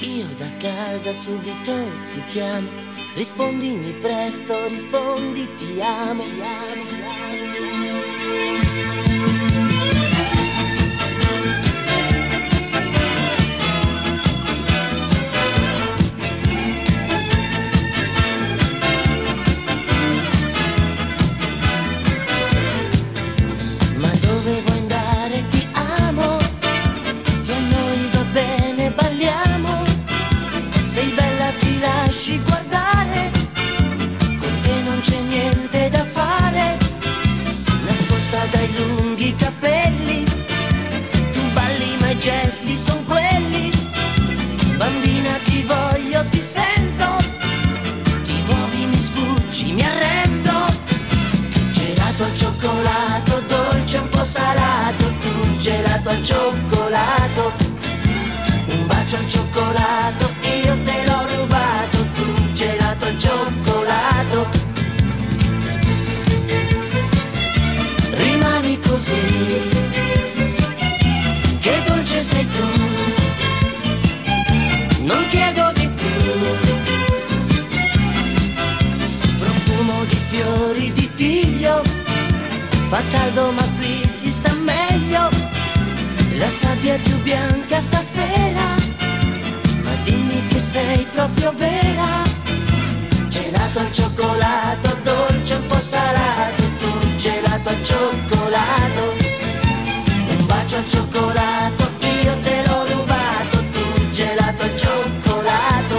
Io da casa subito ti chiamo, rispondimi presto, rispondi ti amo, ti amo, ti amo. Ma dove vuoi andare? Ti amo, ti a noi va bene, balliamo. Sei bella, ti lasci guardare, con te non c'è niente da fare. Nascosta dai lunghi capelli, tu balli ma i gesti son quelli. Bambina ti voglio, ti sento, ti muovi, mi sfuggi, mi arrendo. Gelato al cioccolato, dolce un po' salato, tu gelato al cioccolato. Un bacio al cioccolato, io te l'ho rubato, tu gelato al cioccolato. Rimani così, che dolce sei tu, non chiedo di più. Profumo di fiori di tiglio, fa caldo ma qui si sta meglio. La sabbia è più bianca stasera, ma dimmi che sei proprio vera. Gelato al cioccolato, dolce un po' salato, tu gelato al cioccolato. Un bacio al cioccolato, io te l'ho rubato, tu gelato al cioccolato.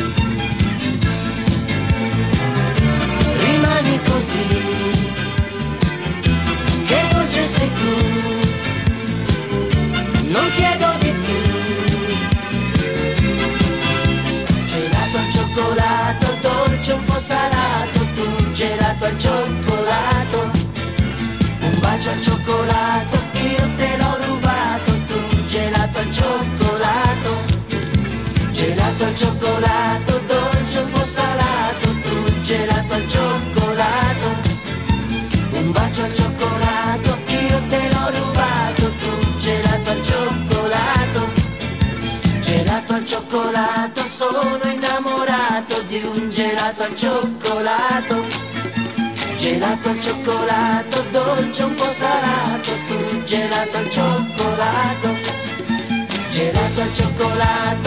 Rimani così, che dolce sei tu, non chiedo di più. Gelato al cioccolato, dolce un po' salato, tu gelato al cioccolato. Un bacio al cioccolato, io te l'ho rubato, tu gelato al cioccolato. Gelato al cioccolato, dolce un po' salato, tu gelato al cioccolato. Un bacio al cioccolato, io te l'ho rubato, tu gelato al cioccolato. Gelato al cioccolato, sono innamorato di un gelato al cioccolato. Gelato al cioccolato, dolce un po' salato, tu gelato al cioccolato. Gelato al cioccolato,